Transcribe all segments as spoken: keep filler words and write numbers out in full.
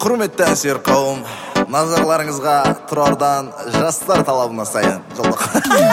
Құрметті әсер қауым, назарларыңызға Тұрардан жастар талабына сайын жолдық.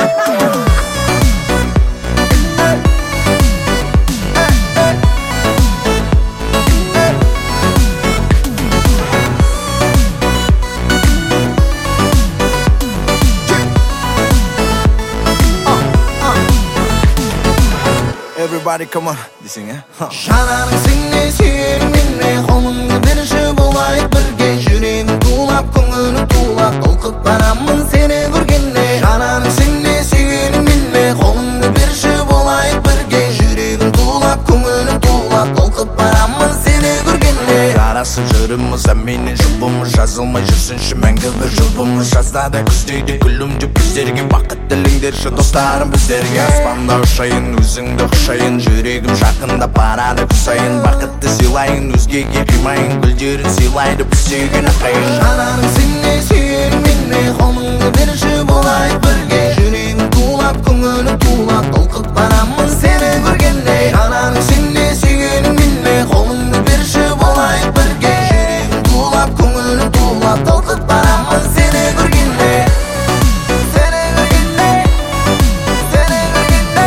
Everybody come on, dесең, е? Жанарың сіңе сүйерің менне, қолыңды берші болайық бірге. Жүрегім тулап, көңілім тулап, толқып барамын сені көргенде. Жанарың сіңе сүйерің менне, қолыңды берші болайық бірге. Жүрегім тулап, көңілім тулап, толқып барамын сені көргенде. Жарасып жүріміз, әменен жұбымыз, жазылмай жүрсінші мәңгі бір жұбымыз. Жазда да күздейді күлімді біздерге, бақыт тіліңдерші достарым біздерге. Аспанда ұшайын, өзіңді құшайын, жүрегім жақында барады күсайын. Бақытты сыйлайын, өзгеге қимайын, гүлдерін сыйлайды біз сүйген ақайын. Жанарың сіңе сүйерің менне, қолыңды берші болайық бірге. Жүрегім тулап, көңілім тулап, толқып барамын сені көргенде. Жанарың сіңе сүйерің менне, қолыңды берші болайық бірге. Жүрегім тулап, көңілім тулап, толқып барамын сені көргенде. Сені көргенде, сені көргенде,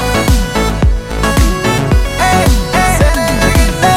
ей, ей, сені көргенде.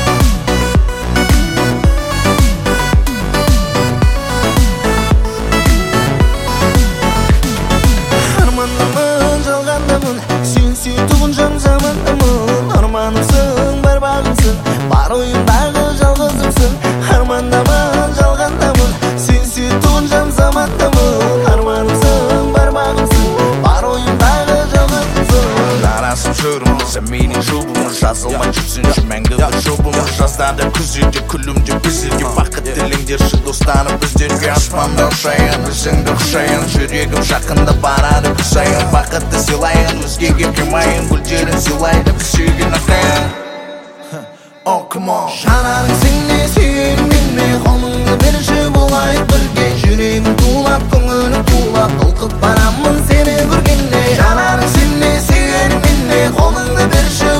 Армандамын, жалғандамын, сен сүйтуғын жан замандамын. Арманымсың, бар бағымсың, бар ойымдағы жалғызымсың. Армандамын, жалғандамын, сен сүйтуғын жан замандамын. Арманымсың, бар бағымсың, бар ойымдағы жалғызымсың. Жарасып жүріміз, әменен жұбымыз, жазылмай жүрсінші мәңгі бір жұбымыз. Жазда да күзде күлімде біздерге, бақыт тіліңдерші достарым біздерге. Аспанда ұшайын, өзіңді құшайын, жүрегім жақында барады күсайын. Бақытты сыйлайын, өзгеге қимайын, гүлдерін сыйлайды біз сүйген ақайын. Oh, come on. Жанарың сіңе сүйерің менне, қолыңды берші болайық бірге. Жүрегім тулап, көңілім тулап, толқып барамын сені көргенде. Жанарың сіңе сүйерің менне, қолыңды берші